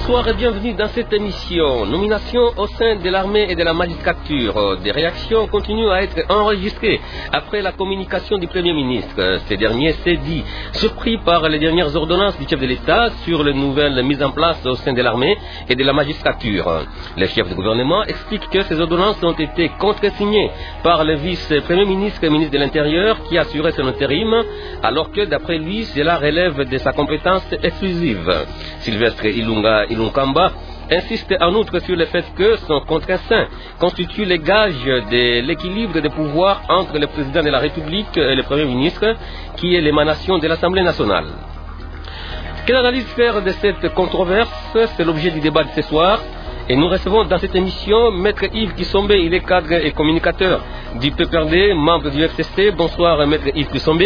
Bonsoir et bienvenue dans cette émission. Nomination au sein de l'armée et de la magistrature. Des réactions continuent à être enregistrées après la communication du Premier ministre. Ce dernier s'est dit surpris par les dernières ordonnances du chef de l'État sur les nouvelles mises en place au sein de l'armée et de la magistrature. Le chef du gouvernement explique que ces ordonnances ont été contresignées par le vice-premier ministre et ministre de l'Intérieur qui assurait son intérim, alors que d'après lui, cela relève de sa compétence exclusive. Sylvestre Ilunkamba insiste en outre sur le fait que son contre-saint constitue le gage de l'équilibre des pouvoirs entre le président de la République et le Premier ministre, qui est l'émanation de l'Assemblée nationale. Quelle analyse faire de cette controverse? C'est l'objet du débat de ce soir. Et nous recevons dans cette émission Maître Yves Kisombe, il est cadre et communicateur du PPRD, membre du FCC. Bonsoir Maître Yves Kisombe.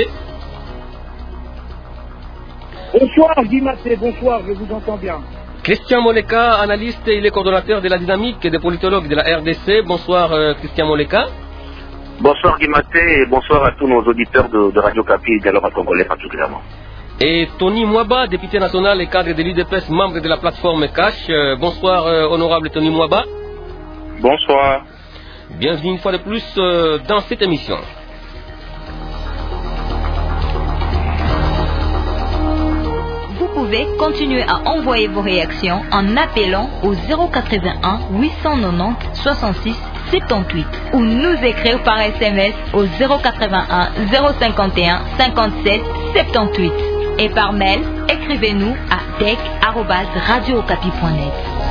Bonsoir Guy Maté, bonsoir, je vous entends bien. Christian Moleka, analyste, il est coordonnateur de la dynamique des politologues de la RDC. Bonsoir Christian Moleka. Bonsoir Guy Maté et bonsoir à tous nos auditeurs de Radio Kapi et Dialogue Congolais particulièrement. Et Tony Mwaba, député national et cadre de l'UDPS, membre de la plateforme Cash. Bonsoir honorable Tony Mwaba. Bonsoir. Bienvenue une fois de plus dans cette émission. Vous pouvez continuer à envoyer vos réactions en appelant au 081 890 66 78 ou nous écrire par SMS au 081 051 57 78 et par mail, écrivez-nous à tech@radiookapi.net.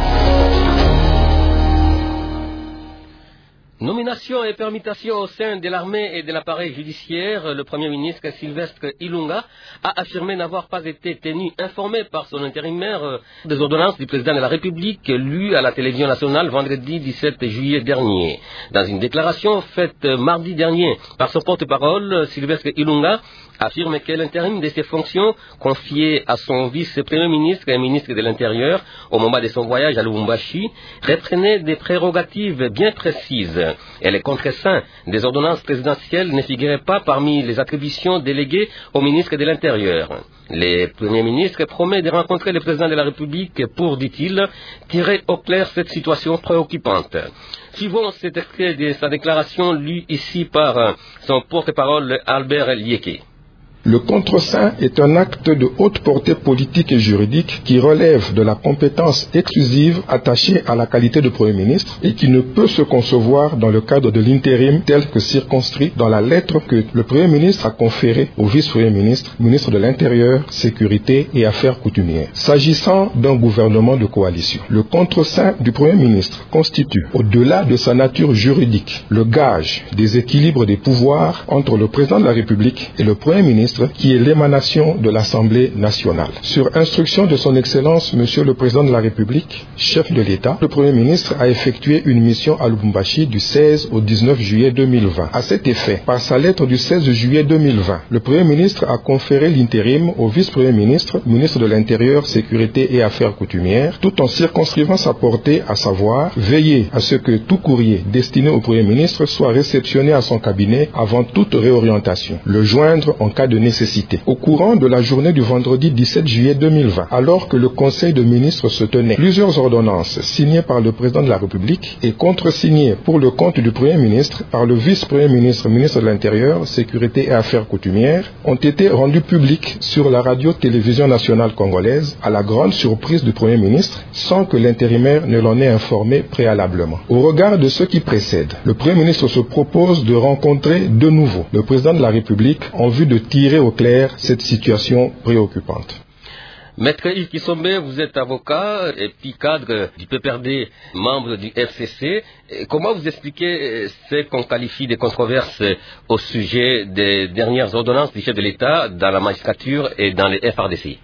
Nomination et permutation au sein de l'armée et de l'appareil judiciaire, le Premier ministre Sylvestre Ilunga a affirmé n'avoir pas été tenu informé par son intérimaire des ordonnances du président de la République lues à la télévision nationale vendredi 17 juillet dernier. Dans une déclaration faite mardi dernier par son porte-parole, Sylvestre Ilunga affirme que l'intérim de ses fonctions confiées à son vice-premier ministre et ministre de l'Intérieur au moment de son voyage à Lubumbashi reprenait des prérogatives bien précises. Et les contre-saints des ordonnances présidentielles ne figuraient pas parmi les attributions déléguées au ministre de l'Intérieur. Le Premier ministre promet de rencontrer le président de la République pour, dit-il, tirer au clair cette situation préoccupante. Suivons cet extrait de sa déclaration lue ici par son porte-parole Albert Lieke. Le contre-saint est un acte de haute portée politique et juridique qui relève de la compétence exclusive attachée à la qualité de Premier ministre et qui ne peut se concevoir dans le cadre de l'intérim tel que circonscrit dans la lettre que le Premier ministre a conférée au vice-premier ministre, ministre de l'Intérieur, Sécurité et Affaires coutumières. S'agissant d'un gouvernement de coalition, le contre-saint du Premier ministre constitue, au-delà de sa nature juridique, le gage des équilibres des pouvoirs entre le président de la République et le Premier ministre qui est l'émanation de l'Assemblée nationale. Sur instruction de son Excellence, Monsieur le Président de la République, chef de l'État, le Premier ministre a effectué une mission à Lubumbashi du 16 au 19 juillet 2020. À cet effet, par sa lettre du 16 juillet 2020, le Premier ministre a conféré l'intérim au vice-premier ministre, ministre de l'Intérieur, Sécurité et Affaires coutumières, tout en circonscrivant sa portée, à savoir veiller à ce que tout courrier destiné au Premier ministre soit réceptionné à son cabinet avant toute réorientation, le joindre en cas de nécessité. Au courant de la journée du vendredi 17 juillet 2020, alors que le Conseil de ministres se tenait, plusieurs ordonnances signées par le président de la République et contresignées pour le compte du Premier ministre par le vice-premier ministre, ministre de l'Intérieur, Sécurité et Affaires coutumières, ont été rendues publiques sur la radio-télévision nationale congolaise à la grande surprise du Premier ministre, sans que l'intérimaire ne l'en ait informé préalablement. Au regard de ce qui précède, le Premier ministre se propose de rencontrer de nouveau le président de la République en vue de tirer au clair cette situation préoccupante. Maître Yves Kisombe, vous êtes avocat et puis cadre du PPRD, membre du FCC. Comment vous expliquez ce qu'on qualifie de controverses au sujet des dernières ordonnances du chef de l'État dans la magistrature et dans les FRDC?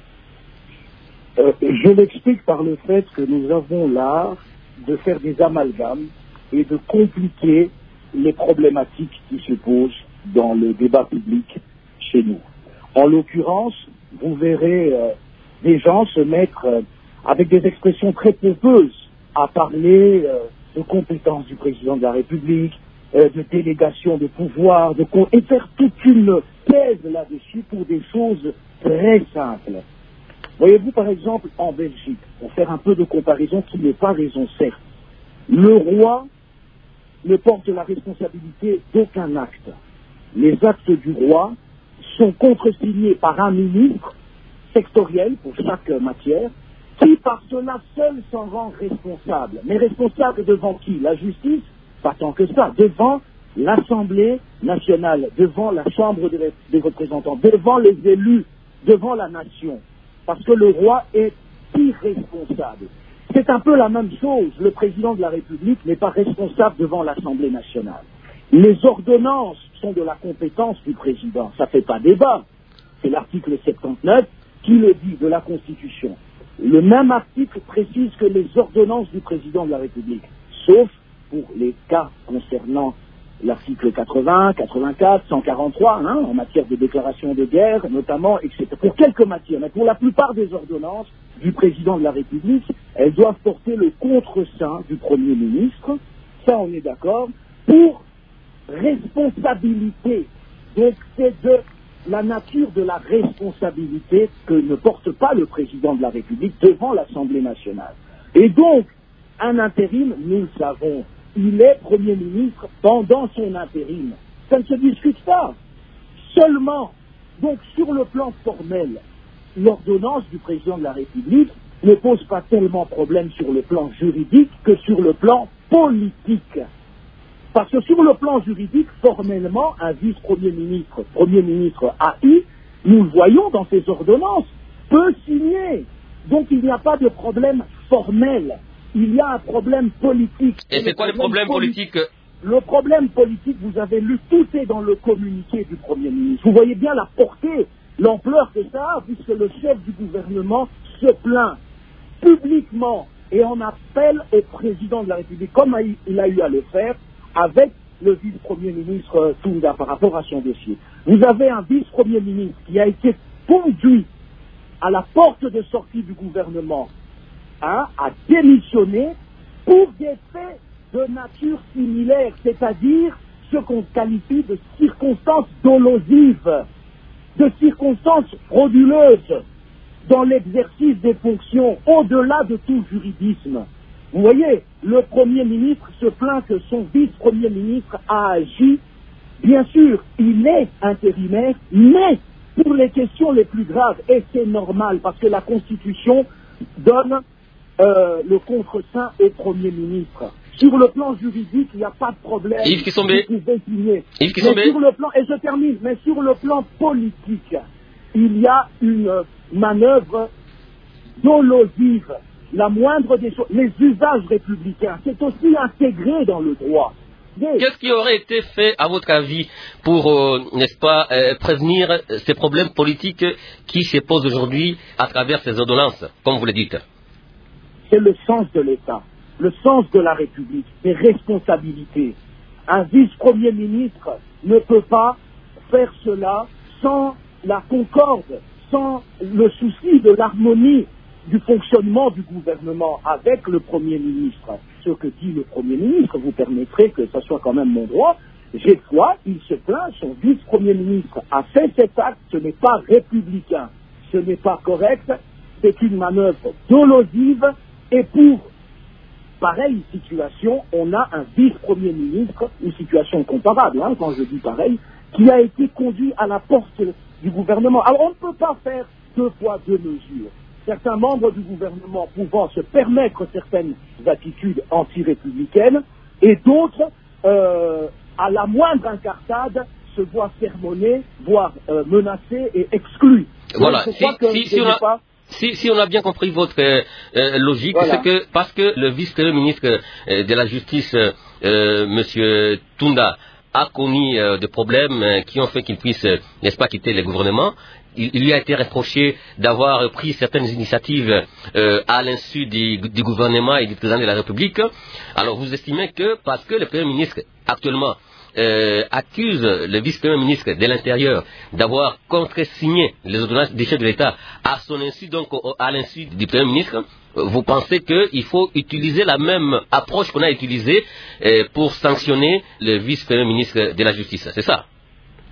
Je l'explique par le fait que nous avons l'art de faire des amalgames et de compliquer les problématiques qui se posent dans le débat public chez nous. En l'occurrence, vous verrez des gens se mettre avec des expressions très pompeuses à parler de compétences du président de la République, de délégation de pouvoir, et faire toute une thèse là-dessus pour des choses très simples. Voyez-vous, par exemple, en Belgique, pour faire un peu de comparaison qui n'est pas raison, certes, le roi ne porte la responsabilité d'aucun acte. Les actes du roi sont contresignés par un ministre sectoriel pour chaque matière, qui par cela seul s'en rend responsable. Mais responsable devant qui? La justice? Pas tant que ça. Devant l'Assemblée nationale, devant la Chambre des représentants, devant les élus, devant la nation. Parce que le roi est irresponsable. C'est un peu la même chose. Le président de la République n'est pas responsable devant l'Assemblée nationale. Les ordonnances sont de la compétence du président. Ça ne fait pas débat. C'est l'article 79 qui le dit de la Constitution. Le même article précise que les ordonnances du président de la République, sauf pour les cas concernant l'article 80, 84, 143, en matière de déclaration de guerre, notamment, etc. Pour quelques matières, mais pour la plupart des ordonnances du président de la République, elles doivent porter le contre-seing du Premier ministre, ça on est d'accord, pour responsabilité. Donc c'est de la nature de la responsabilité que ne porte pas le président de la République devant l'Assemblée nationale. Et donc, un intérim, nous le savons, il est Premier ministre pendant son intérim. Ça ne se discute pas. Seulement, donc sur le plan formel, l'ordonnance du président de la République ne pose pas tellement problème sur le plan juridique que sur le plan politique. Parce que sur le plan juridique, formellement, un vice-premier ministre, Premier ministre AI, nous le voyons dans ses ordonnances, peut signer. Donc il n'y a pas de problème formel. Il y a un problème politique. Et c'est quoi le problème politique? Le problème politique, vous avez lu, tout est dans le communiqué du Premier ministre. Vous voyez bien la portée, l'ampleur que ça a, puisque le chef du gouvernement se plaint publiquement et en appelle au président de la République, comme il a eu à le faire avec le vice-premier ministre Tunda par rapport à son dossier. Vous avez un vice-premier ministre qui a été conduit à la porte de sortie du gouvernement, à démissionner pour des faits de nature similaire, c'est-à-dire ce qu'on qualifie de circonstances dolosives, de circonstances frauduleuses dans l'exercice des fonctions, au-delà de tout juridisme. Vous voyez, le Premier ministre se plaint que son vice-premier ministre a agi. Bien sûr, il est intérimaire, mais pour les questions les plus graves, et c'est normal, parce que la Constitution donne le contre-seing au Premier ministre. Sur le plan juridique, il n'y a pas de problème. Yves Kissombé. Yves Kissombé. Sur le plan, et je termine, mais sur le plan politique, il y a une manœuvre dolosive. La moindre des choses, les usages républicains, c'est aussi intégré dans le droit. Qu'est-ce qui aurait été fait, à votre avis, pour, n'est-ce pas, prévenir ces problèmes politiques qui se posent aujourd'hui à travers ces ordonnances, comme vous le dites? C'est le sens de l'État, le sens de la République, des responsabilités. Un vice-premier ministre ne peut pas faire cela sans la concorde, sans le souci de l'harmonie du fonctionnement du gouvernement avec le Premier ministre. Ce que dit le Premier ministre, vous permettrez que ce soit quand même mon droit. J'ai foi, il se plaint, son vice-premier ministre a fait cet acte, ce n'est pas républicain, ce n'est pas correct, c'est une manœuvre dolosive, et pour pareille situation, on a un vice-premier ministre, une situation comparable, quand je dis pareil, qui a été conduit à la porte du gouvernement. Alors on ne peut pas faire deux poids, deux mesures. Certains membres du gouvernement pouvant se permettre certaines attitudes anti-républicaines, et d'autres, à la moindre incartade, se voient sermonner, voire menacés et exclus. Voilà, si on a bien compris votre logique, voilà. C'est que parce que le vice-premier ministre de la Justice, M. Tunda, a connu des problèmes qui ont fait qu'il puisse, n'est-ce pas, quitter le gouvernement, il lui a été reproché d'avoir pris certaines initiatives à l'insu du gouvernement et du président de la République. Alors vous estimez que parce que le Premier ministre actuellement accuse le vice-premier ministre de l'Intérieur d'avoir contresigné les ordonnances des chefs de l'État à son insu, donc à l'insu du Premier ministre, vous pensez qu'il faut utiliser la même approche qu'on a utilisée pour sanctionner le vice-premier ministre de la Justice, c'est ça?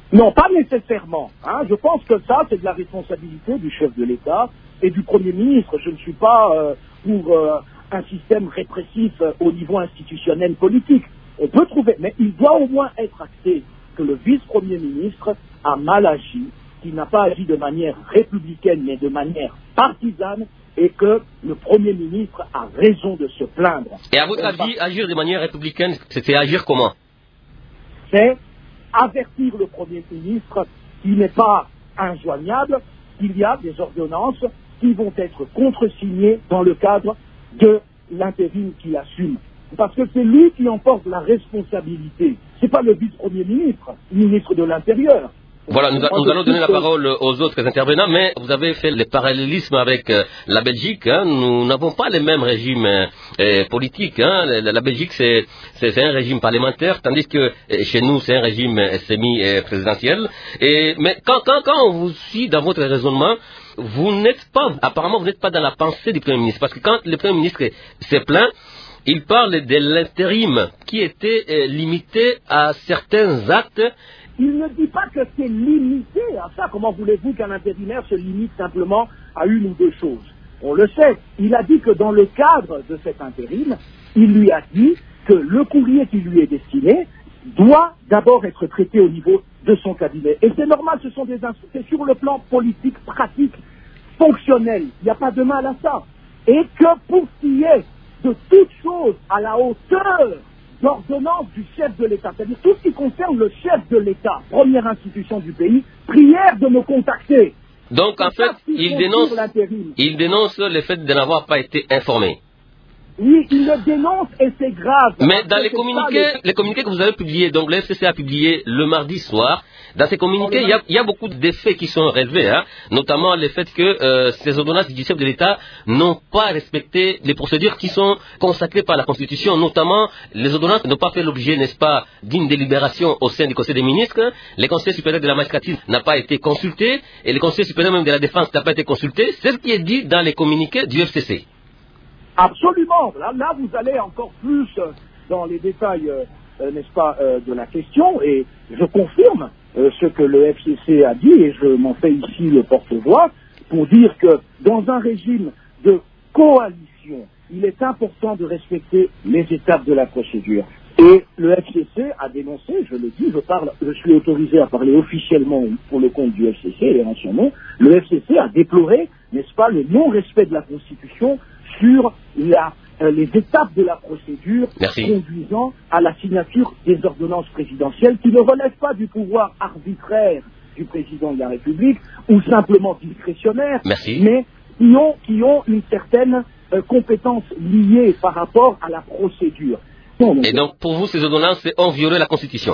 Non, pas nécessairement. Hein. Je pense que ça, c'est de la responsabilité du chef de l'État et du Premier ministre. Je ne suis pas pour un système répressif au niveau institutionnel politique. On peut trouver, mais il doit au moins être acté que le vice-premier ministre a mal agi, qu'il n'a pas agi de manière républicaine, mais de manière partisane, et que le Premier ministre a raison de se plaindre. Et à votre avis, agir de manière républicaine, c'est agir comment? C'est avertir le Premier ministre qu'il n'est pas injoignable, qu'il y a des ordonnances qui vont être contresignées dans le cadre de l'intérim qu'il assume. Parce que c'est lui qui en porte la responsabilité. C'est pas le vice-premier ministre, ministre de l'Intérieur. Voilà, nous allons donner la parole aux autres intervenants, mais vous avez fait le parallélisme avec la Belgique. Hein. Nous n'avons pas les mêmes régimes politiques. Hein. La Belgique, c'est un régime parlementaire, tandis que chez nous, c'est un régime semi-présidentiel. Mais quand on vous suit dans votre raisonnement, apparemment, vous n'êtes pas dans la pensée du Premier ministre. Parce que quand le Premier ministre s'est plaint, il parle de l'intérim qui était limité à certains actes. Il ne dit pas que c'est limité à ça. Comment voulez-vous qu'un intérimaire se limite simplement à une ou deux choses? On le sait. Il a dit que dans le cadre de cet intérim, il lui a dit que le courrier qui lui est destiné doit d'abord être traité au niveau de son cabinet. Et c'est normal, c'est sur le plan politique, pratique, fonctionnel. Il n'y a pas de mal à ça. Et que pour qu'il y ait de toutes choses à la hauteur d'ordonnance du chef de l'État, c'est-à-dire tout ce qui concerne le chef de l'État, première institution du pays, prière de me contacter. Donc en fait, il dénonce le fait de n'avoir pas été informé. Oui, il le dénonce et c'est grave. Mais dans les communiqués que vous avez publiés, donc le FCC a publié le mardi soir, dans ces communiqués, il y a beaucoup d'effets qui sont relevés, hein, notamment le fait que ces ordonnances du chef de l'État n'ont pas respecté les procédures qui sont consacrées par la Constitution, notamment les ordonnances n'ont pas fait l'objet, n'est-ce pas, d'une délibération au sein du Conseil des ministres, le Conseil supérieur de la magistrature n'a pas été consulté, et le Conseil supérieur même de la défense n'a pas été consulté, c'est ce qui est dit dans les communiqués du FCC. Absolument. Là, vous allez encore plus dans les détails, n'est-ce pas, de la question, et je confirme ce que le FCC a dit, et je m'en fais ici le porte-voix, pour dire que dans un régime de coalition, il est important de respecter les étapes de la procédure. Et le FCC a dénoncé, je le dis, je suis autorisé à parler officiellement pour le compte du FCC et en son nom, le FCC a déploré, n'est-ce pas, le non-respect de la Constitution sur les étapes de la procédure conduisant à la signature des ordonnances présidentielles qui ne relèvent pas du pouvoir arbitraire du président de la République ou simplement discrétionnaire, mais qui ont une certaine compétence liée par rapport à la procédure. Et donc pour vous, ces ordonnances ont violé la Constitution?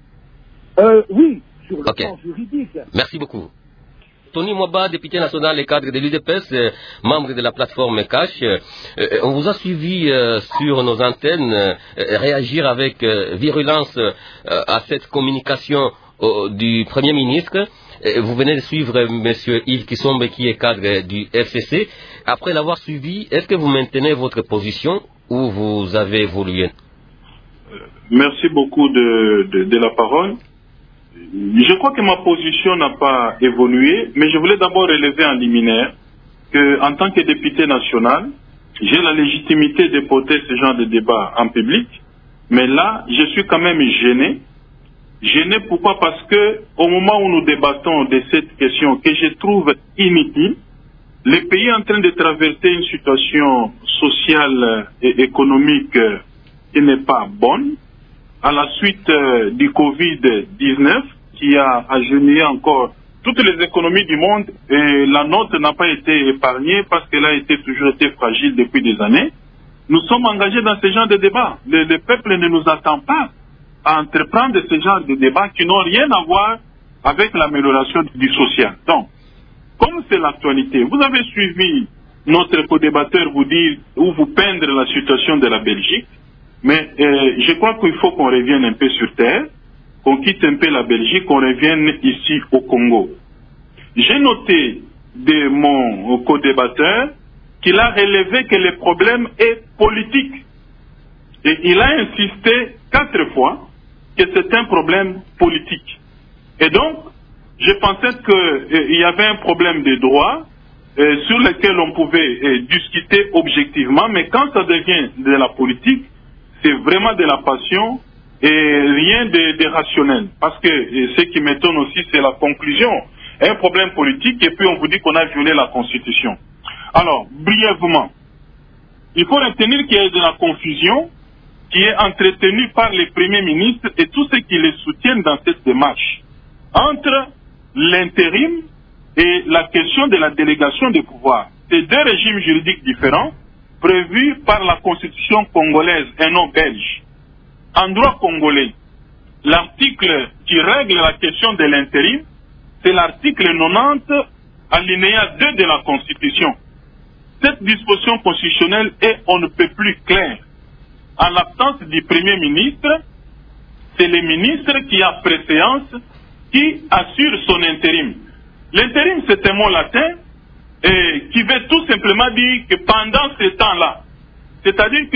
Oui, sur le plan juridique. Merci beaucoup. Tony Mwaba, député national et cadre de l'UDPS, membre de la plateforme Cash, on vous a suivi sur nos antennes réagir avec virulence à cette communication du Premier ministre. Vous venez de suivre M. Yves Kisombe, qui est cadre du FCC. Après l'avoir suivi, est-ce que vous maintenez votre position ou vous avez évolué? Merci beaucoup de la parole. Je crois que ma position n'a pas évolué, mais je voulais d'abord relever en liminaire qu'en tant que député national, j'ai la légitimité de porter ce genre de débat en public, mais là, je suis quand même gêné. Gêné pourquoi? Parce que au moment où nous débattons de cette question que je trouve inutile, le pays est en train de traverser une situation sociale et économique qui n'est pas bonne, à la suite du Covid-19, qui a agenouillé encore toutes les économies du monde, et la nôtre n'a pas été épargnée parce qu'elle a toujours été fragile depuis des années. Nous sommes engagés dans ce genre de débat. Le peuple ne nous attend pas à entreprendre ce genre de débats qui n'ont rien à voir avec l'amélioration du social. Donc, comme c'est l'actualité, vous avez suivi notre co-débatteur vous dire ou vous peindre la situation de la Belgique, mais je crois qu'il faut qu'on revienne un peu sur terre, qu'on quitte un peu la Belgique, qu'on revienne ici au Congo. J'ai noté de mon co-débatteur qu'il a relevé que le problème est politique. Et il a insisté 4 fois que c'est un problème politique. Et donc, je pensais qu'il y avait un problème de droit sur lequel on pouvait discuter objectivement, mais quand ça devient de la politique, c'est vraiment de la passion et rien de rationnel. Parce que ce qui m'étonne aussi, c'est la conclusion. Un problème politique, et puis on vous dit qu'on a violé la Constitution. Alors, brièvement, il faut retenir qu'il y a de la confusion qui est entretenue par les premiers ministres et tous ceux qui les soutiennent dans cette démarche entre l'intérim et la question de la délégation des pouvoirs. C'est deux régimes juridiques différents prévus par la Constitution congolaise et non belge. En droit congolais, l'article qui règle la question de l'intérim, c'est l'article 90, alinéa 2 de la Constitution. Cette disposition constitutionnelle est on ne peut plus claire. En l'absence du Premier ministre, c'est le ministre qui a préséance, qui assure son intérim. L'intérim, c'est un mot latin qui veut tout simplement dire que pendant ce temps-là, c'est-à-dire que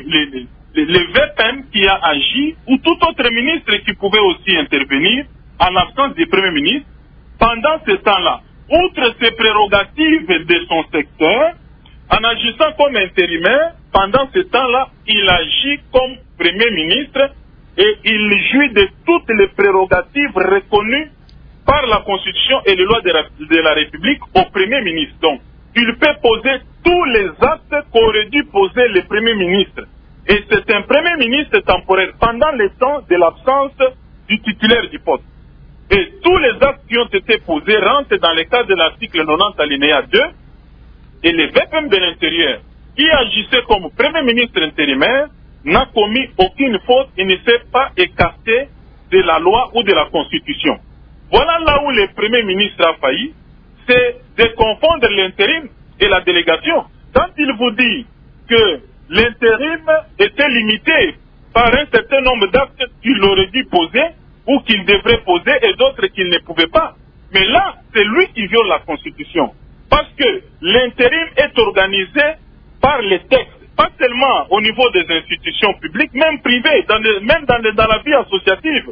le VPM qui a agi, ou tout autre ministre qui pouvait aussi intervenir, en l'absence du Premier ministre, pendant ce temps-là, outre ses prérogatives de son secteur, en agissant comme intérimaire, pendant ce temps-là, il agit comme Premier ministre et il jouit de toutes les prérogatives reconnues par la Constitution et les lois de la République au Premier ministre. Donc, il peut poser tous les actes qu'aurait dû poser le Premier ministre. Et c'est un Premier ministre temporaire pendant le temps de l'absence du titulaire du poste. Et tous les actes qui ont été posés rentrent dans le cadre de l'article 90 alinéa 2 et le VPM de l'Intérieur, qui agissait comme Premier ministre intérimaire, n'a commis aucune faute et ne s'est pas écarté de la loi ou de la Constitution. Voilà là où le Premier ministre a failli, c'est de confondre l'intérim et la délégation. Quand il vous dit que l'intérim était limité par un certain nombre d'actes qu'il aurait dû poser ou qu'il devrait poser et d'autres qu'il ne pouvait pas. Mais là, c'est lui qui viole la Constitution. Parce que l'intérim est organisé par les textes, pas seulement au niveau des institutions publiques, même privées, même dans la vie associative.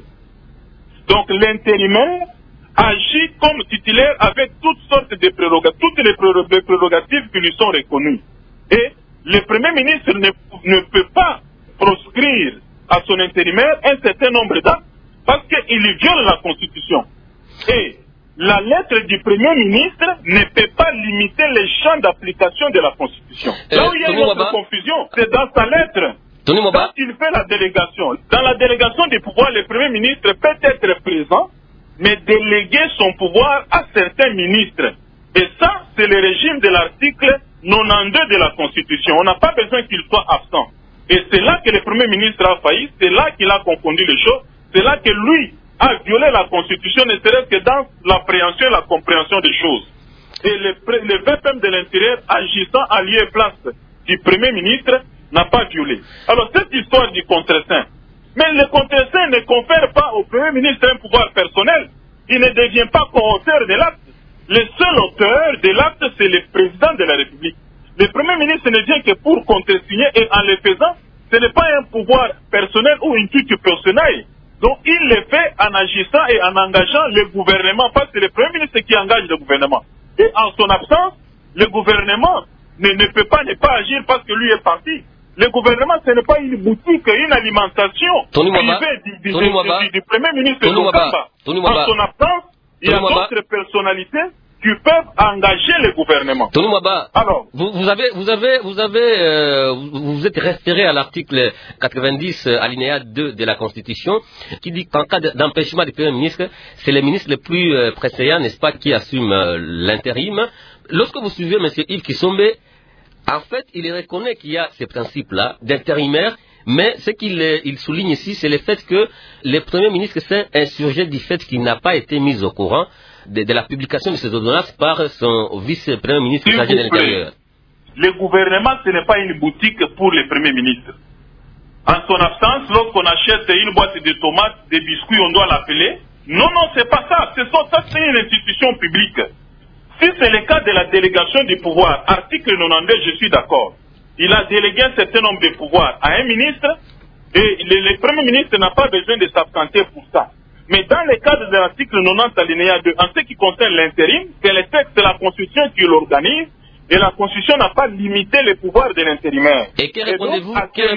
Donc l'intérimaire agit comme titulaire avec toutes sortes de prérogatives, toutes les prérogatives qui lui sont reconnues. Et le Premier ministre ne peut pas proscrire à son intérimaire un certain nombre d'actes parce qu'il viole la Constitution. Et la lettre du Premier ministre ne peut pas limiter les champs d'application de la Constitution. Là où il y a une autre confusion, c'est dans sa lettre. Quand il fait la délégation, dans la délégation des pouvoirs, le Premier ministre peut être présent, mais déléguer son pouvoir à certains ministres. Et ça, c'est le régime de l'article 92 de la Constitution. On n'a pas besoin qu'il soit absent. Et c'est là que le Premier ministre a failli, c'est là qu'il a confondu les choses, c'est là que lui a violé la Constitution, ne serait-ce que dans l'appréhension et la compréhension des choses. Et le VPM de l'Intérieur, agissant à lieu et place du Premier ministre, n'a pas violé. Alors, cette histoire du contre-saint, mais le contre-saint ne confère pas au Premier ministre un pouvoir personnel. Il ne devient pas co-auteur de l'acte. Le seul auteur de l'acte, c'est le président de la République. Le Premier ministre ne vient que pour contresigner et en le faisant, ce n'est pas un pouvoir personnel ou une tutu personnelle. Donc, il le fait en agissant et en engageant le gouvernement, parce que c'est le Premier ministre qui engage le gouvernement. Et en son absence, le gouvernement ne peut pas ne pas agir parce que lui est parti. Le gouvernement, ce n'est pas une boutique, une alimentation privée du Premier ministre Lukamba. En son absence, il y a d'autres personnalités qui peuvent engager le gouvernement. Tony Mwaba, alors, vous êtes référé à l'article 90, alinéa 2 de la Constitution, qui dit qu'en cas d'empêchement du Premier ministre, c'est le ministre le plus précédent, n'est-ce pas, qui assume l'intérim. Lorsque vous suivez M. Yves Kisombe, en fait, il reconnaît qu'il y a ces principes-là d'intérimaire, mais ce qu'il souligne ici, c'est le fait que le Premier ministre s'est insurgé du fait qu'il n'a pas été mis au courant de la publication de ces ordonnances par son vice-premier ministre chargé de l'Intérieur. Le gouvernement, ce n'est pas une boutique pour le Premier ministre. En son absence, lorsqu'on achète une boîte de tomates, des biscuits, on doit l'appeler. Non, c'est pas ça. Ça, c'est une institution publique. Si c'est le cas de la délégation du pouvoir, article 92, je suis d'accord. Il a délégué un certain nombre de pouvoirs à un ministre et le Premier ministre n'a pas besoin de s'absenter pour ça. Mais dans le cadre de l'article 90 alinéa 2, en ce qui concerne l'intérim, c'est le texte de la Constitution qui l'organise, et la Constitution n'a pas limité les pouvoirs de l'intérimaire. Et que répondez-vous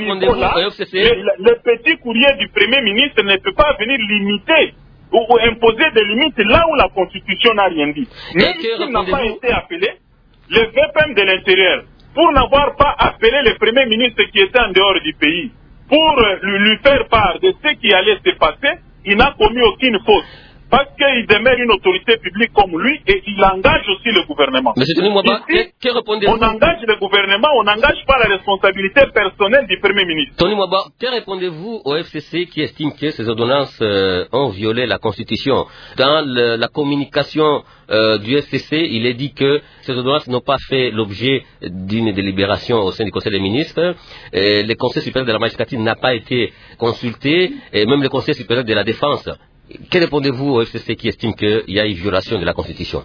au FCC? Le petit courrier du Premier ministre ne peut pas venir limiter ou imposer des limites là où la Constitution n'a rien dit. Mais s'il n'a pas été appelé, le VPM de l'intérieur, pour n'avoir pas appelé le Premier ministre qui était en dehors du pays, pour lui faire part de ce qui allait se passer, il n'a commis aucune faute. Parce qu'il demeure une autorité publique comme lui et il engage aussi le gouvernement. Monsieur Tony Mwaba, que répondez-vous? On engage le gouvernement, on n'engage pas la responsabilité personnelle du Premier ministre. Tony Mwaba, que répondez-vous au FCC qui estime que ces ordonnances ont violé la Constitution? Dans la communication du FCC, il est dit que ces ordonnances n'ont pas fait l'objet d'une délibération au sein du Conseil des ministres. Le Conseil supérieur de la magistrature n'a pas été consulté, et même le Conseil supérieur de la défense. Que répondez-vous au FCC qui estime qu'il y a une violation de la Constitution?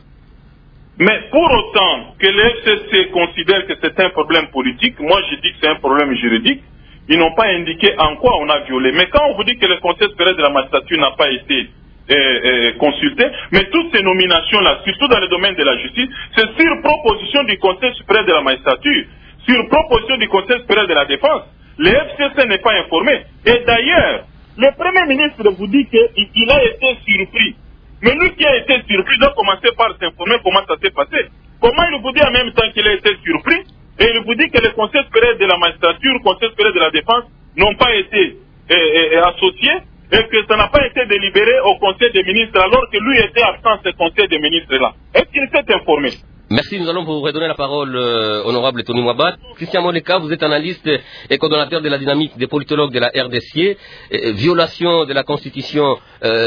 Mais pour autant que le FCC considère que c'est un problème politique, moi je dis que c'est un problème juridique. Ils n'ont pas indiqué en quoi on a violé. Mais quand on vous dit que le Conseil supérieur de la magistrature n'a pas été consulté, mais toutes ces nominations-là, surtout dans le domaine de la justice, c'est sur proposition du Conseil supérieur de la magistrature, sur proposition du Conseil supérieur de la défense. Le FCC n'est pas informé. Et d'ailleurs, le Premier ministre vous dit qu'il a été surpris. Mais lui qui a été surpris doit commencer par s'informer comment ça s'est passé. Comment il vous dit en même temps qu'il a été surpris et il vous dit que le Conseil supérieur de la magistrature, le Conseil supérieur de la défense n'ont pas été associés et que ça n'a pas été délibéré au Conseil des ministres alors que lui était absent de ce Conseil des ministres-là. Est-ce qu'il s'est informé? Merci, nous allons vous redonner la parole, honorable Tony Mwaba. Christian Moleka, vous êtes analyste et coordonnateur de la dynamique des politologues de la RDC. Violation de la Constitution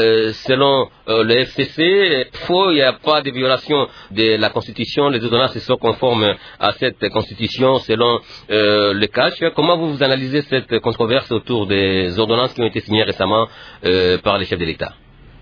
selon le FCC. Faux, il n'y a pas de violation de la Constitution. Les ordonnances sont conformes à cette Constitution selon le CACH. Comment vous analysez cette controverse autour des ordonnances qui ont été signées récemment par les chefs de l'État?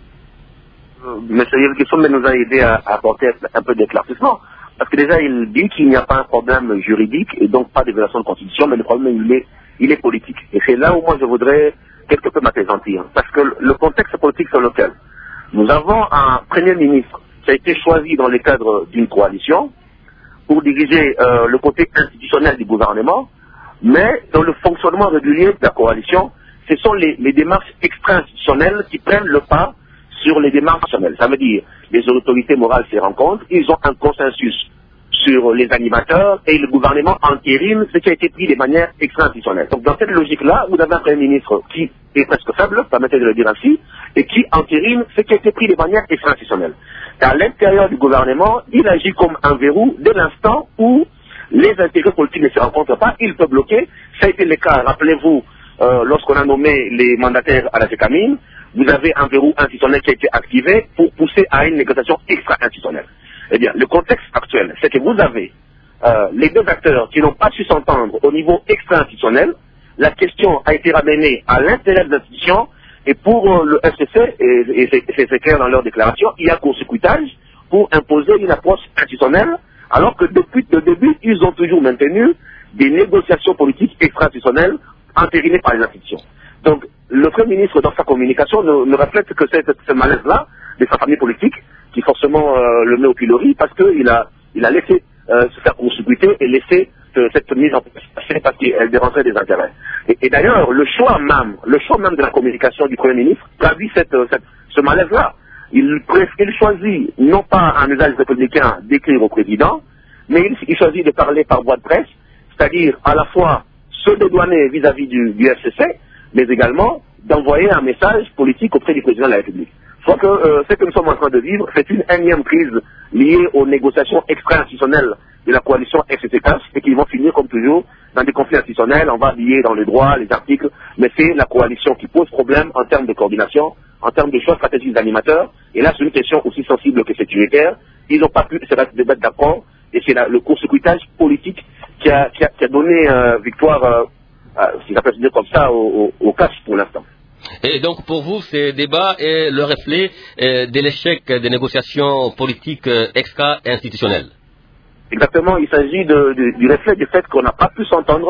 M. Yves nous a aidé à apporter un peu d'éclaircissement. Parce que déjà, il dit qu'il n'y a pas un problème juridique et donc pas de violation de constitution, mais le problème, il est politique. Et c'est là où moi je voudrais quelque peu m'apaisantir. Parce que le contexte politique sur lequel nous avons un Premier ministre qui a été choisi dans le cadre d'une coalition pour diriger le côté institutionnel du gouvernement, mais dans le fonctionnement régulier de la coalition, ce sont les démarches extra-institutionnelles qui prennent le pas sur les démarches institutionnelles. Ça veut dire, les autorités morales se rencontrent, ils ont un consensus sur les animateurs et le gouvernement entérine ce qui a été pris de manière extra-institutionnelle. Donc dans cette logique-là, vous avez un Premier ministre qui est presque faible, permettez de le dire ainsi, et qui entérine ce qui a été pris de manière extra-institutionnelle. À l'intérieur du gouvernement, il agit comme un verrou dès l'instant où les intérêts politiques ne se rencontrent pas, il peut bloquer. Ça a été le cas, rappelez-vous, lorsqu'on a nommé les mandataires à la CECAMINE, vous avez un verrou institutionnel qui a été activé pour pousser à une négociation extra-institutionnelle. Eh bien, le contexte actuel, c'est que vous avez les deux acteurs qui n'ont pas su s'entendre au niveau extra-institutionnel. La question a été ramenée à l'intérieur des institutions et pour le FCC, et c'est clair dans leur déclaration, il y a court-circuitage pour imposer une approche institutionnelle, alors que depuis le début, ils ont toujours maintenu des négociations politiques extra-institutionnelles entérinées par les institutions. Donc, le Premier ministre, dans sa communication, ne reflète que ce malaise-là de sa famille politique, qui forcément le met au pilori, parce qu'il a laissé se faire court-circuiter et laisser cette mise en place parce qu'elle dérangeait des intérêts. Et d'ailleurs, le choix même de la communication du Premier ministre traduit ce malaise-là. Il choisit, non pas un usage républicain d'écrire au président, mais il choisit de parler par voie de presse, c'est-à-dire à la fois se dédouaner vis-à-vis du FCC, mais également d'envoyer un message politique auprès du président de la République. Je crois que ce que nous sommes en train de vivre, c'est une énième crise liée aux négociations extra-institutionnelles de la coalition FCC-CAF et qui vont finir comme toujours dans des conflits institutionnels, on va lier dans le droit, les articles, mais c'est la coalition qui pose problème en termes de coordination, en termes de choix stratégiques d'animateurs, et là c'est une question aussi sensible que sécuritaire. Ils n'ont pas pu se mettre d'accord, et c'est le court-circuitage politique qui a donné victoire, si ça peut se dire comme ça, au CAF pour l'instant. Et donc pour vous, ce débat est le reflet de l'échec des négociations politiques extra-institutionnelles. Exactement, il s'agit du reflet du fait qu'on n'a pas pu s'entendre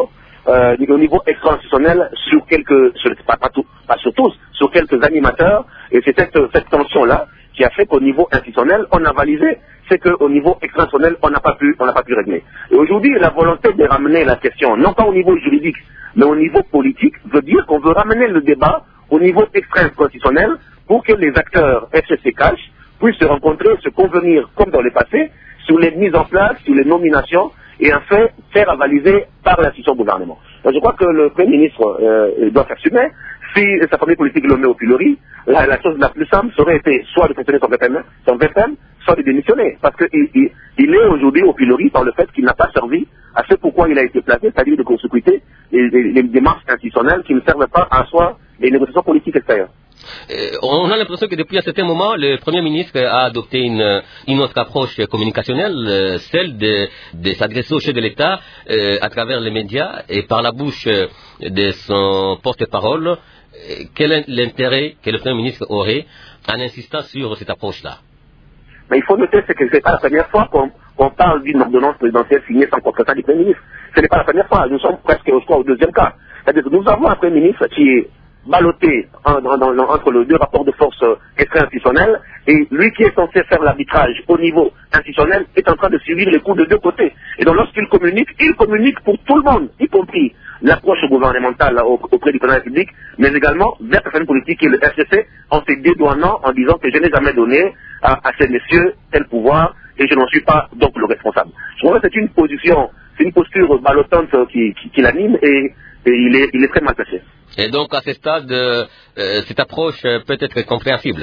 au niveau extra-institutionnel sur pas sur tous, sur quelques animateurs, et c'est cette tension-là qui a fait qu'au niveau institutionnel, on a validé, c'est qu'au niveau extra-institutionnel, on n'a pas pu régler. Et aujourd'hui, la volonté de ramener la question, non pas au niveau juridique, mais au niveau politique, veut dire qu'on veut ramener le débat au niveau extra-institutionnel pour que les acteurs FCCH puissent se rencontrer, se convenir, comme dans le passé, sur les mises en place, sur les nominations, et enfin faire avaliser par l'institution gouvernement. Donc, je crois que le Premier ministre doit s'assumer. Si sa famille politique le met au pilori, la chose la plus simple serait été soit de fonctionner son VPN, soit de démissionner. Parce qu'il est aujourd'hui au pilori par le fait qu'il n'a pas servi à ce pourquoi il a été placé, c'est-à-dire de consécuter les démarches institutionnelles qui ne servent pas à soi les négociations politiques extérieures. On a l'impression que depuis un certain moment, le Premier ministre a adopté une autre approche communicationnelle, celle de s'adresser au chef de l'État à travers les médias et par la bouche de son porte-parole. Quel est l'intérêt que le Premier ministre aurait en insistant sur cette approche-là? Mais il faut noter que ce n'est pas la première fois qu'on parle d'une ordonnance présidentielle signée sans consentement du Premier ministre. Ce n'est pas la première fois. Nous sommes presque au deuxième cas. C'est-à-dire que nous avons un Premier ministre qui est ballotté entre les deux rapports de force extra-institutionnels, et lui qui est censé faire l'arbitrage au niveau institutionnel est en train de subir les coups de deux côtés. Et donc lorsqu'il communique pour tout le monde, y compris l'approche gouvernementale auprès du président de la République, mais également vers certaines politiques et le FCC en se dédouanant en disant que je n'ai jamais donné à ces messieurs tel pouvoir et je n'en suis pas donc le responsable. Je crois que c'est une posture ballottante qui l'anime et il est très mal placé. Et donc à ce stade, cette approche peut être compréhensible.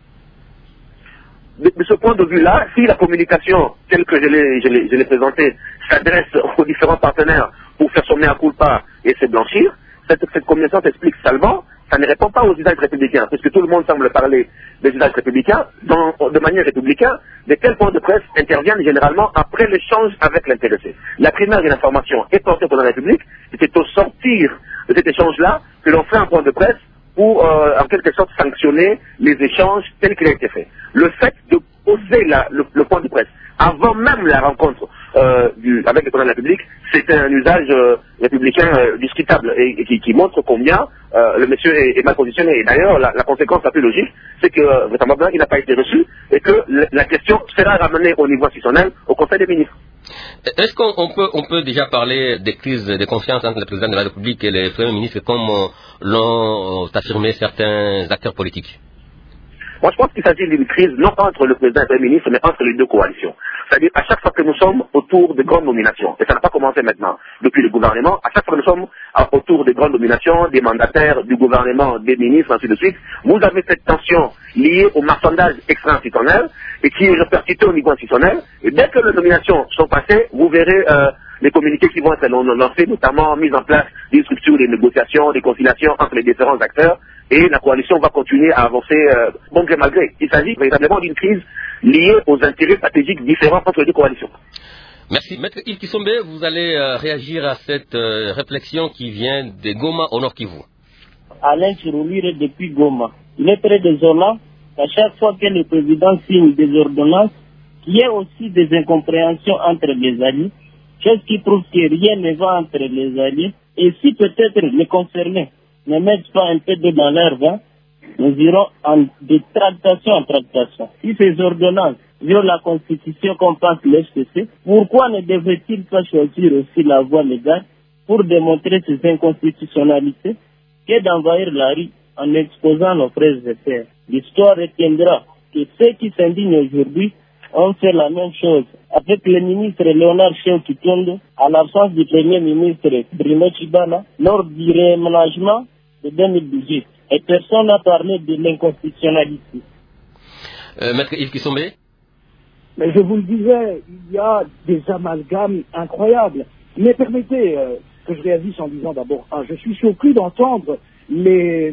De ce point de vue-là, si la communication telle que je l'ai présentée s'adresse aux différents partenaires pour faire son mea culpa et se blanchir, cette communication s'explique seulement, ça ne répond pas aux usages républicains, puisque tout le monde semble parler des usages républicains, de manière républicaine, de tels points de presse interviennent généralement après l'échange avec l'intéressé. La primaire de l'information est portée par la République, et c'est au sortir de cet échange-là que l'on fait un point de presse pour, en quelque sorte, sanctionner les échanges tels qu'il a été fait. Le fait de poser le point de presse avant même la rencontre avec le président de la République, c'est un usage républicain discutable et qui montre combien le monsieur est mal positionné. Et d'ailleurs, la conséquence la plus logique, c'est que vraisemblablement il n'a pas été reçu et que la question sera ramenée au niveau institutionnel au Conseil des ministres. Est-ce qu'on peut déjà parler des crises de confiance entre le président de la République et le Premier ministre comme l'ont affirmé certains acteurs politiques? Moi, je pense qu'il s'agit d'une crise non pas entre le président et le Premier ministre, mais entre les deux coalitions. C'est-à-dire, à chaque fois que nous sommes autour de grandes nominations, et ça n'a pas commencé maintenant, depuis le gouvernement, à chaque fois que nous sommes autour des grandes nominations, des mandataires, du gouvernement, des ministres, ainsi de suite, vous avez cette tension liée au marchandage extra-institutionnel et qui est répercutée au niveau institutionnel. Et dès que les nominations sont passées, vous verrez les communiqués qui vont être lancés, notamment mise en place des structures de négociations, des conciliations entre les différents acteurs, et la coalition va continuer à avancer bon gré mal gré. Il s'agit véritablement d'une crise liée aux intérêts stratégiques différents entre les deux coalitions. Merci. Maître Yves Kisombe, vous allez réagir à cette réflexion qui vient de Goma au Nord Kivu. Alain Chiroulire depuis Goma. Il est très désolant qu'à chaque fois que le président signe des ordonnances, qu'il y ait aussi des incompréhensions entre les alliés, chose qui prouve que rien ne va entre les alliés. Et si peut-être les concernés ne mettent pas un peu de dans leur vin, nous irons de tractation en tractation. Si ces ordonnances violent la Constitution comme pense l'FCC, pourquoi ne devrait-il pas choisir aussi la voie légale pour démontrer ces inconstitutionnalités que d'envahir la rue en exposant nos frères et sœurs? L'histoire retiendra que ceux qui s'indignent aujourd'hui ont fait la même chose avec le ministre Léonard Cheo Kitondo à l'absence du premier ministre Bruno Chibala lors du réaménagement de 2018. Et personne n'a parlé de l'inconstitutionnalité. Maître Yves Kisombe? Mais je vous le disais, il y a des amalgames incroyables. Mais permettez que je réagisse en disant d'abord, je suis surpris d'entendre les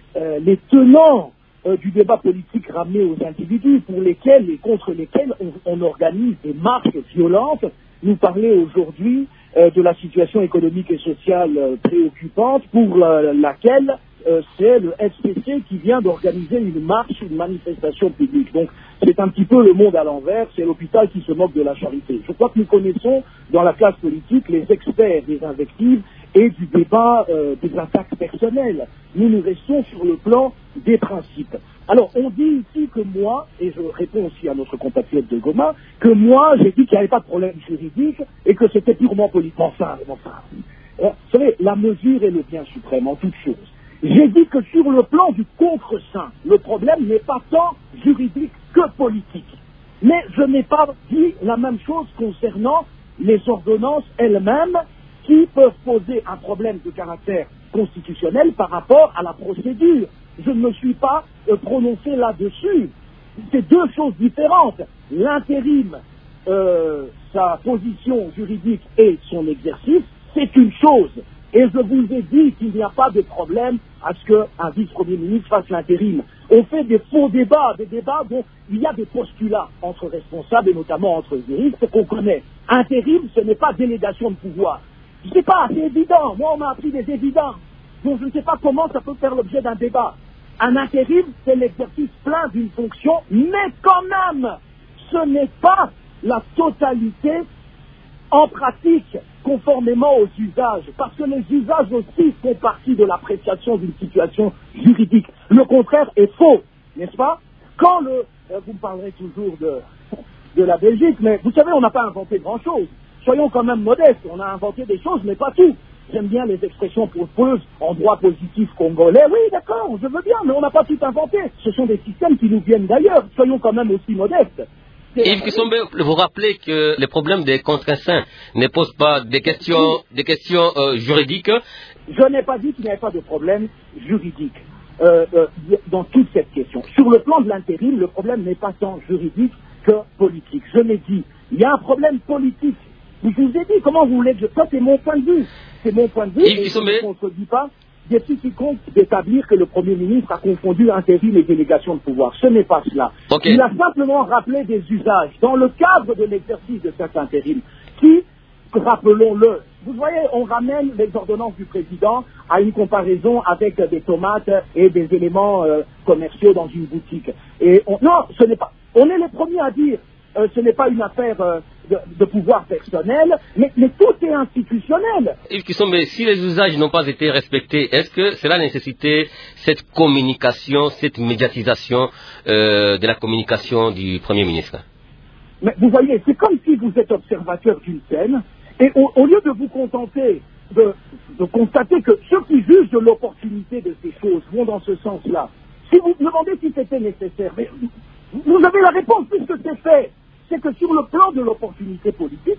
tenants du débat politique ramené aux individus pour lesquels et contre lesquels on organise des marches violentes, nous parler aujourd'hui de la situation économique et sociale préoccupante pour laquelle c'est le SPC qui vient d'organiser une marche, une manifestation publique. Donc c'est un petit peu le monde à l'envers, c'est l'hôpital qui se moque de la charité. Je crois que nous connaissons dans la classe politique les experts des invectives et du débat des attaques personnelles. Nous restons sur le plan des principes. Alors, on dit ici que moi, et je réponds aussi à notre compatriote de Goma, que moi, j'ai dit qu'il n'y avait pas de problème juridique et que c'était purement politique. Enfin. Vous savez, la mesure est le bien suprême en toute chose. J'ai dit que sur le plan du contre-saint, le problème n'est pas tant juridique que politique. Mais je n'ai pas dit la même chose concernant les ordonnances elles-mêmes qui peuvent poser un problème de caractère constitutionnel par rapport à la procédure. Je ne me suis pas prononcé là-dessus. C'est deux choses différentes. L'intérim, sa position juridique et son exercice, c'est une chose. Et je vous ai dit qu'il n'y a pas de problème à ce qu'un vice-premier ministre fasse l'intérim. On fait des faux débats, des débats dont il y a des postulats entre responsables et notamment entre juristes qu'on connaît. Intérim, ce n'est pas délégation de pouvoir. Je ne sais pas, c'est évident. Moi, on m'a appris des évidences. Donc je ne sais pas comment ça peut faire l'objet d'un débat. Un intérim, c'est l'exercice plein d'une fonction, mais quand même, ce n'est pas la totalité en pratique, conformément aux usages, parce que les usages aussi font partie de l'appréciation d'une situation juridique. Le contraire est faux, n'est-ce pas? Quand vous me parlerez toujours de la Belgique, mais vous savez, on n'a pas inventé grand-chose. Soyons quand même modestes, on a inventé des choses, mais pas tout. J'aime bien les expressions pompeuses en droit positif congolais. Oui, d'accord, je veux bien, mais on n'a pas tout inventé. Ce sont des systèmes qui nous viennent d'ailleurs. Soyons quand même aussi modestes. Yves Kisombe, vous rappelez que les problèmes des contre-saints ne posent pas des questions juridiques. Je n'ai pas dit qu'il n'y avait pas de problème juridique dans toute cette question. Sur le plan de l'intérim, le problème n'est pas tant juridique que politique. Je l'ai dit, il y a un problème politique. Je vous ai dit, comment vous voulez que ça, c'est mon point de vue. C'est mon point de vue, et je ne contredis pas des petits comptes d'établir que le Premier ministre a confondu intérim et délégation de pouvoir. Ce n'est pas cela. Okay. Il a simplement rappelé des usages dans le cadre de l'exercice de cet intérim qui, rappelons-le, vous voyez, on ramène les ordonnances du président à une comparaison avec des tomates et des éléments commerciaux dans une boutique. Et non, ce n'est pas. On est les premiers à dire ce n'est pas une affaire de pouvoir personnel, mais tout est institutionnel. Yves Kisombe, si les usages n'ont pas été respectés, est-ce que cela nécessitait cette communication, cette médiatisation de la communication du Premier ministre? Mais vous voyez, c'est comme si vous êtes observateur d'une scène, et au lieu de vous contenter de constater que ceux qui jugent de l'opportunité de ces choses vont dans ce sens-là, si vous me demandez si c'était nécessaire, mais vous avez la réponse puisque c'est fait. C'est que sur le plan de l'opportunité politique,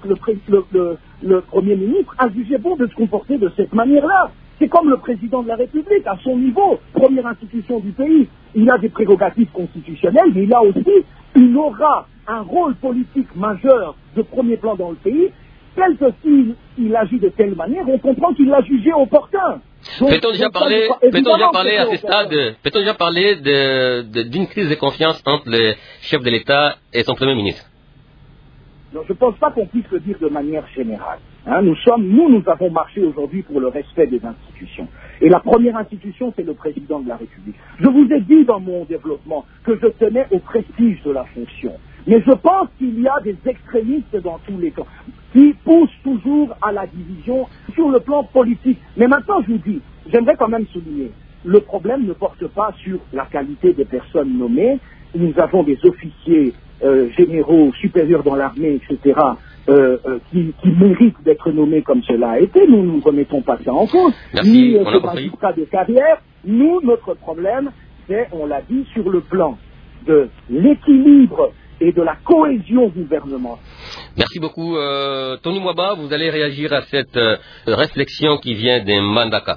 le Premier ministre a jugé bon de se comporter de cette manière-là. C'est comme le président de la République, à son niveau, première institution du pays. Il a des prérogatives constitutionnelles, mais il a aussi une aura, un rôle politique majeur de premier plan dans le pays. Tel que s'il agit de telle manière, on comprend qu'il l'a jugé opportun. Peut-on déjà parler à ce stade, peut-on déjà parler d'une crise de confiance entre le chef de l'État et son Premier ministre? Non, je ne pense pas qu'on puisse le dire de manière générale. Nous avons marché aujourd'hui pour le respect des institutions. Et la première institution, c'est le président de la République. Je vous ai dit dans mon développement que je tenais au prestige de la fonction. Mais je pense qu'il y a des extrémistes dans tous les camps qui poussent toujours à la division sur le plan politique. Mais maintenant, je vous dis, j'aimerais quand même souligner, le problème ne porte pas sur la qualité des personnes nommées. Nous avons des officiers généraux supérieurs dans l'armée, etc., qui méritent d'être nommés comme cela a été. Nous ne remettons pas ça en cause. Ni ce magistrat de carrière. Nous, notre problème, c'est, on l'a dit, sur le plan de l'équilibre et de la cohésion gouvernementale. Merci beaucoup. Tony Mwaba, vous allez réagir à cette réflexion qui vient de Mbandaka.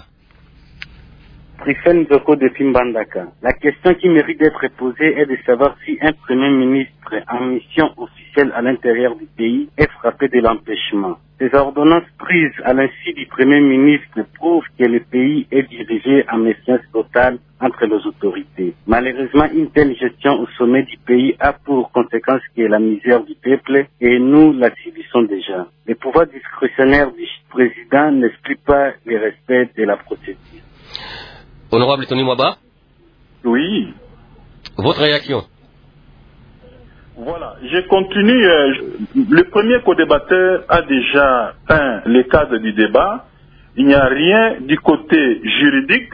Tryphène Zoko de Mbandaka. La question qui mérite d'être posée est de savoir si un Premier ministre en mission officielle à l'intérieur du pays est frappé de l'empêchement. Ces ordonnances prises à l'insu du Premier ministre prouvent que le pays est dirigé en méfiance totale entre les autorités. Malheureusement, une telle gestion au sommet du pays a pour conséquence que la misère du peuple, et nous la subissons déjà. Le pouvoir discrétionnaire du président n'explique pas le respect de la procédure. Honorable Tony Mwaba? Oui. Votre réaction? Voilà, je continue. Le premier co-débatteur a déjà peint les cadres du débat. Il n'y a rien du côté juridique.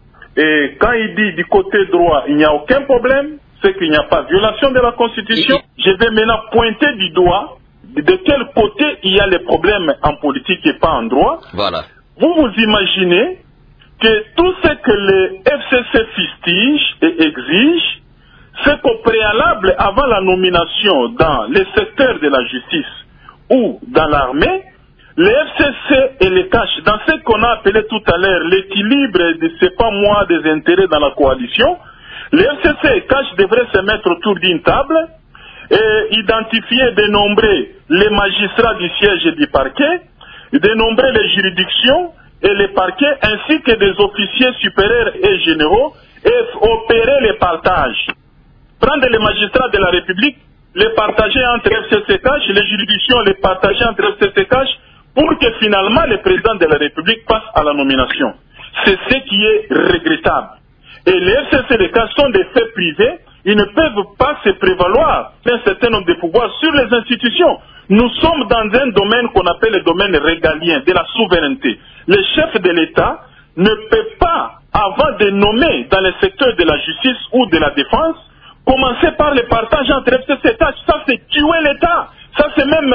Et quand il dit du côté droit, il n'y a aucun problème, c'est qu'il n'y a pas de violation de la Constitution. Je vais maintenant pointer du doigt de quel côté il y a les problèmes en politique et pas en droit. Voilà. Vous vous imaginez que tout ce que le FCC fustige et exige, c'est qu'au préalable, avant la nomination dans les secteurs de la justice ou dans l'armée, les FCC et les caches, dans ce qu'on a appelé tout à l'heure l'équilibre de, c'est pas moi, des intérêts dans la coalition, les FCC et caches devraient se mettre autour d'une table et identifier, dénombrer les magistrats du siège et du parquet, dénombrer les juridictions et les parquets, ainsi que des officiers supérieurs et généraux, et opérer les partages. Prendre les magistrats de la République, les partager entre FCC-CACH, les juridictions les partager entre FCC-CACH, pour que finalement le président de la République passe à la nomination. C'est ce qui est regrettable. Et les FCC-CACH sont des faits privés, ils ne peuvent pas se prévaloir d'un certain nombre de pouvoirs sur les institutions. Nous sommes dans un domaine qu'on appelle le domaine régalien, de la souveraineté. Le chef de l'État ne peut pas, avant de nommer dans le secteur de la justice ou de la défense, commencer par le partage entre FCC-CACH. Ça, c'est tuer l'État. Ça, c'est même,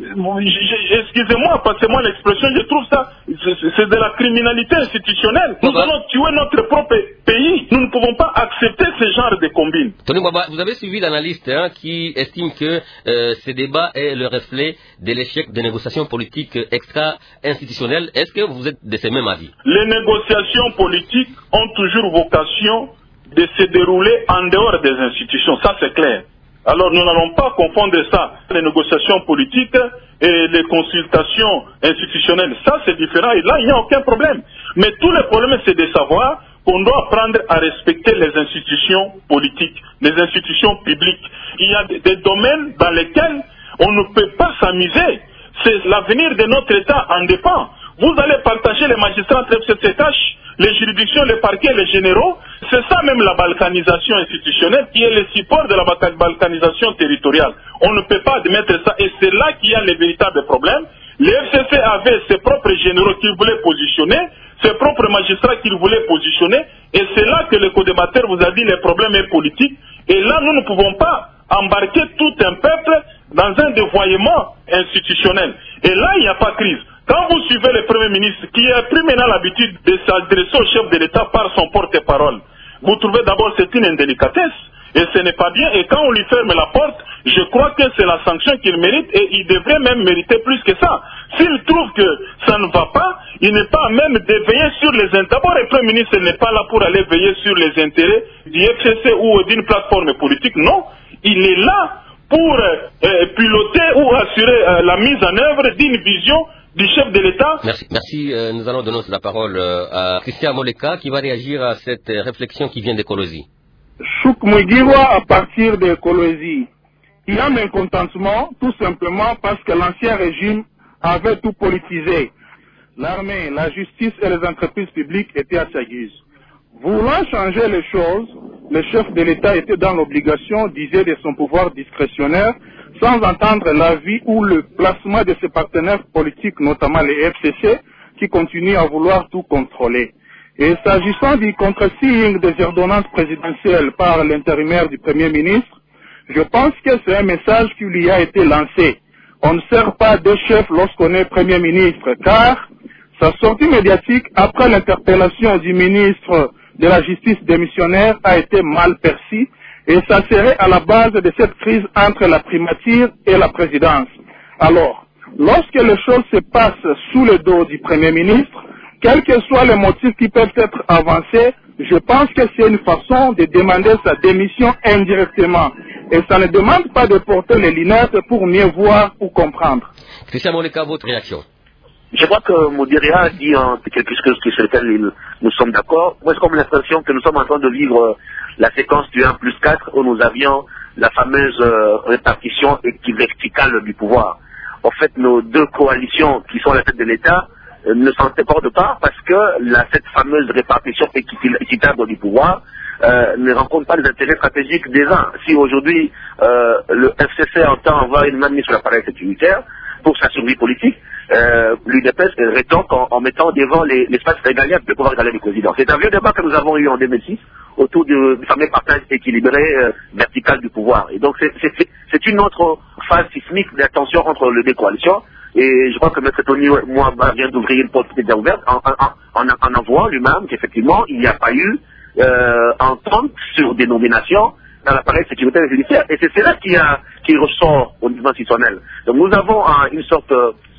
excusez-moi, passez-moi l'expression, je trouve ça, c'est de la criminalité institutionnelle. Nous allons tuer notre propre pays. Nous ne pouvons pas accepter ce genre de combine. Tony Mwaba, vous avez suivi l'analyste qui estime que ce débat est le reflet de l'échec des négociations politiques extra-institutionnelles. Est-ce que vous êtes de ce même avis? Les négociations politiques ont toujours vocation de se dérouler en dehors des institutions, ça c'est clair. Alors nous n'allons pas confondre ça, les négociations politiques et les consultations institutionnelles. Ça c'est différent et là il n'y a aucun problème. Mais tout le problème c'est de savoir qu'on doit apprendre à respecter les institutions politiques, les institutions publiques. Il y a des domaines dans lesquels on ne peut pas s'amuser. C'est l'avenir de notre État en dépend. Vous allez partager les magistrats entre FCC-CACH, les juridictions, les parquets, les généraux. C'est ça même la balkanisation institutionnelle qui est le support de la balkanisation territoriale. On ne peut pas admettre ça et c'est là qu'il y a les véritables problèmes. Les FCC avaient ses propres généraux qu'ils voulaient positionner, ses propres magistrats qu'ils voulaient positionner et c'est là que le co-débatteur vous a dit les problèmes est politique. Et là, nous ne pouvons pas embarquer tout un peuple dans un dévoiement institutionnel. Et là, il n'y a pas de crise. Quand vous suivez le Premier ministre qui a pris maintenant l'habitude de s'adresser au chef de l'État par son porte-parole, vous trouvez d'abord que c'est une indélicatesse et ce n'est pas bien. Et quand on lui ferme la porte, je crois que c'est la sanction qu'il mérite et il devrait même mériter plus que ça. S'il trouve que ça ne va pas, il n'est pas même de veiller sur les intérêts. D'abord, le Premier ministre n'est pas là pour aller veiller sur les intérêts du FCC ou d'une plateforme politique. Non, il est là pour piloter ou assurer la mise en œuvre d'une vision du chef de l'État. Merci. Nous allons donner la parole à Christian Moleka qui va réagir à cette réflexion qui vient de Kolosi. Chouk Mouigiwa à partir de Kolosi. Il y a un mécontentement tout simplement parce que l'ancien régime avait tout politisé. L'armée, la justice et les entreprises publiques étaient à sa guise. Voulant changer les choses, le chef de l'État était dans l'obligation d'user de son pouvoir discrétionnaire sans entendre l'avis ou le placement de ses partenaires politiques, notamment les FCC, qui continuent à vouloir tout contrôler. Et s'agissant du contre-signe des ordonnances présidentielles par l'intérimaire du Premier ministre, je pense que c'est un message qui lui a été lancé. On ne sert pas de chef lorsqu'on est Premier ministre, car sa sortie médiatique après l'interpellation du ministre de la Justice démissionnaire a été mal perçue et ça serait à la base de cette crise entre la primature et la présidence. Alors, lorsque les choses se passent sous le dos du Premier ministre, quels que soient les motifs qui peuvent être avancés, je pense que c'est une façon de demander sa démission indirectement. Et ça ne demande pas de porter les lunettes pour mieux voir ou comprendre. Christian Moleka, votre réaction? Je crois que Modiria a dit quelque chose sur lequel nous sommes d'accord. Moi, j'ai comme l'impression que nous sommes en train de vivre la séquence du 1+4 où nous avions la fameuse répartition verticale du pouvoir. En fait, nos deux coalitions qui sont à la tête de l'État ne s'en déborde pas parce que cette fameuse répartition équitable du pouvoir ne rencontre pas les intérêts stratégiques des uns. Si aujourd'hui le FCC entend avoir une main mise sur l'appareil sécuritaire pour sa survie politique, l'UDPS rétorque en mettant devant l'espace régalien, le pouvoir régalien du président. C'est un vieux débat que nous avons eu en 2006 autour du fameux partage équilibré vertical du pouvoir. Et donc c'est une autre phase sismique de la tension entre les deux coalitions. Et je crois que M. Tony Mwaba vient d'ouvrir une porte déjà ouverte en avouant lui-même qu'effectivement il n'y a pas eu entente sur des nominations dans l'appareil sécuritaire et judiciaire. Et c'est cela qui ressort au niveau institutionnel. Donc nous avons une sorte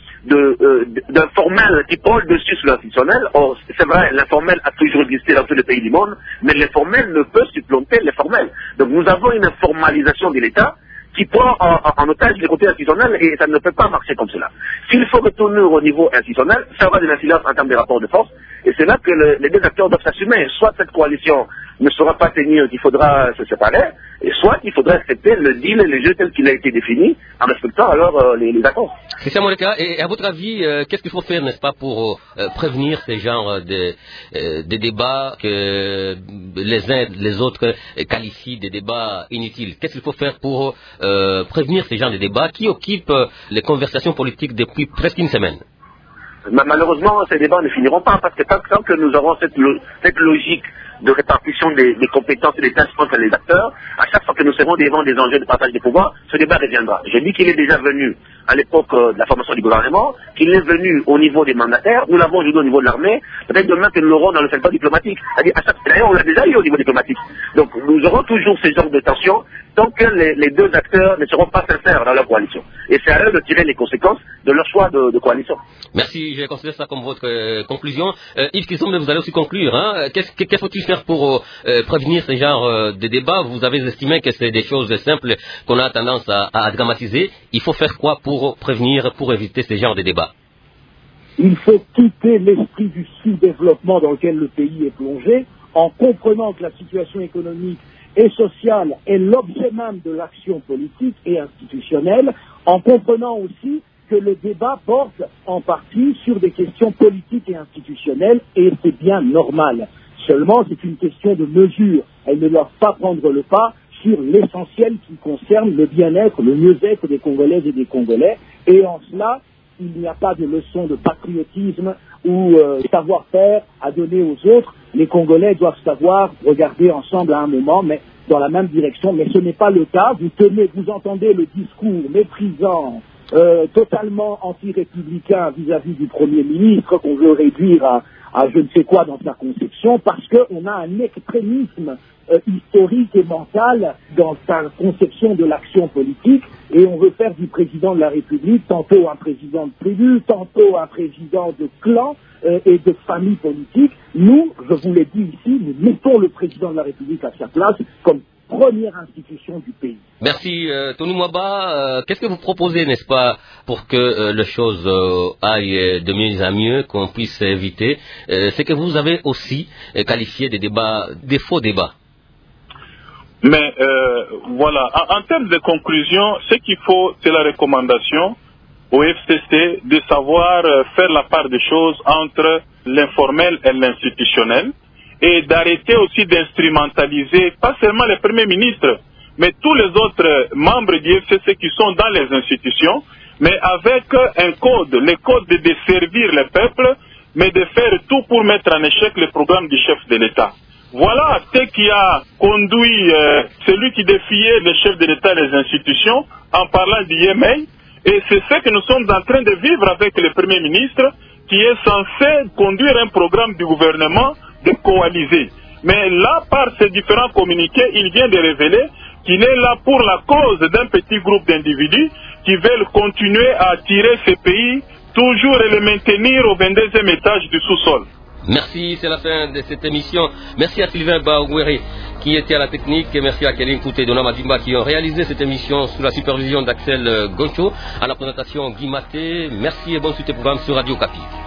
d'informel qui prend le dessus sur l'institutionnel. Or, c'est vrai, l'informel a toujours existé dans tous les pays du monde, mais l'informel ne peut supplanter l'informel. Donc nous avons une informalisation de l'État qui prend en otage les côtés institutionnels et ça ne peut pas marcher comme cela. S'il faut retourner au niveau institutionnel, ça va de l'incidence en termes de rapports de force et c'est là que les deux acteurs doivent s'assumer. Soit cette coalition ne sera pas tenue, qu'il faudra se séparer, et soit il faudra accepter le deal et le jeu tel qu'il a été défini en respectant alors les accords. Christian Moleka, et à votre avis, qu'est-ce qu'il faut faire, n'est-ce pas, pour prévenir ces genres de débats que les uns les autres qualifient de débats inutiles? Qu'est-ce qu'il faut faire pour prévenir ces genres de débats qui occupent les conversations politiques depuis presque une semaine? Malheureusement, ces débats ne finiront pas parce que tant que nous aurons cette logique de répartition des compétences et des tâches entre les acteurs, à chaque fois que nous serons devant des enjeux de partage des pouvoirs, ce débat reviendra. Je dis qu'il est déjà venu à l'époque de la formation du gouvernement, qu'il est venu au niveau des mandataires, nous l'avons aujourd'hui au niveau de l'armée, peut-être demain que nous l'aurons dans le secteur diplomatique. D'ailleurs, on l'a déjà eu au niveau diplomatique. Donc nous aurons toujours ces genres de tensions tant que les deux acteurs ne seront pas sincères dans leur coalition. Et c'est à eux de tirer les conséquences de leur choix de coalition. Merci, je considère ça comme votre conclusion. Yves Kizombe, vous allez aussi conclure. Hein? Qu'est-ce faut-il faire pour prévenir ce genre de débats? Vous avez estimé que c'est des choses simples qu'on a tendance à dramatiser. Il faut faire quoi pour prévenir, pour éviter ce genre de débats? Il faut quitter l'esprit du sous-développement dans lequel le pays est plongé, en comprenant que la situation économique et sociale est l'objet même de l'action politique et institutionnelle, en comprenant aussi que le débat porte en partie sur des questions politiques et institutionnelles, et c'est bien normal. Seulement, c'est une question de mesure. Elles ne doivent pas prendre le pas sur l'essentiel qui concerne le bien-être, le mieux-être des Congolaises et des Congolais. Et en cela, il n'y a pas de leçon de patriotisme ou savoir-faire à donner aux autres. Les Congolais doivent savoir regarder ensemble à un moment, mais dans la même direction. Mais ce n'est pas le cas. Vous entendez le discours méprisant, totalement anti-républicain vis-à-vis du Premier ministre qu'on veut réduire à je ne sais quoi dans sa conception, parce qu'on a un extrémisme historique et mental dans sa conception de l'action politique, et on veut faire du président de la République tantôt un président de tribu, tantôt un président de clan et de famille politique. Nous, je vous l'ai dit ici, nous mettons le président de la République à sa place comme première institution du pays. Merci. Tony Mwaba, qu'est-ce que vous proposez, n'est-ce pas, pour que les choses aillent de mieux en mieux, qu'on puisse éviter ce que vous avez aussi qualifié de débats, des faux débats? Mais voilà, en termes de conclusion, ce qu'il faut, c'est la recommandation au FCC de savoir faire la part des choses entre l'informel et l'institutionnel, et d'arrêter aussi d'instrumentaliser pas seulement les premiers ministres, mais tous les autres membres du FCC qui sont dans les institutions, mais avec un code, le code de servir le peuple, mais de faire tout pour mettre en échec le programme du chef de l'État. Voilà ce qui a conduit celui qui défiait le chef de l'État et les institutions en parlant du Yémen, et c'est ce que nous sommes en train de vivre avec le Premier ministre qui est censé conduire un programme du gouvernement de coaliser. Mais là, par ces différents communiqués, il vient de révéler qu'il est là pour la cause d'un petit groupe d'individus qui veulent continuer à tirer ce pays toujours et le maintenir au 22e étage du sous-sol. Merci, c'est la fin de cette émission. Merci à Sylvain Baouguéré qui était à la technique, et merci à Kéline Kouté et Dona Madimba qui ont réalisé cette émission sous la supervision d'Axel Goncho, à la présentation Guy Maté. Merci et bonne suite au programme sur Radio Okapi.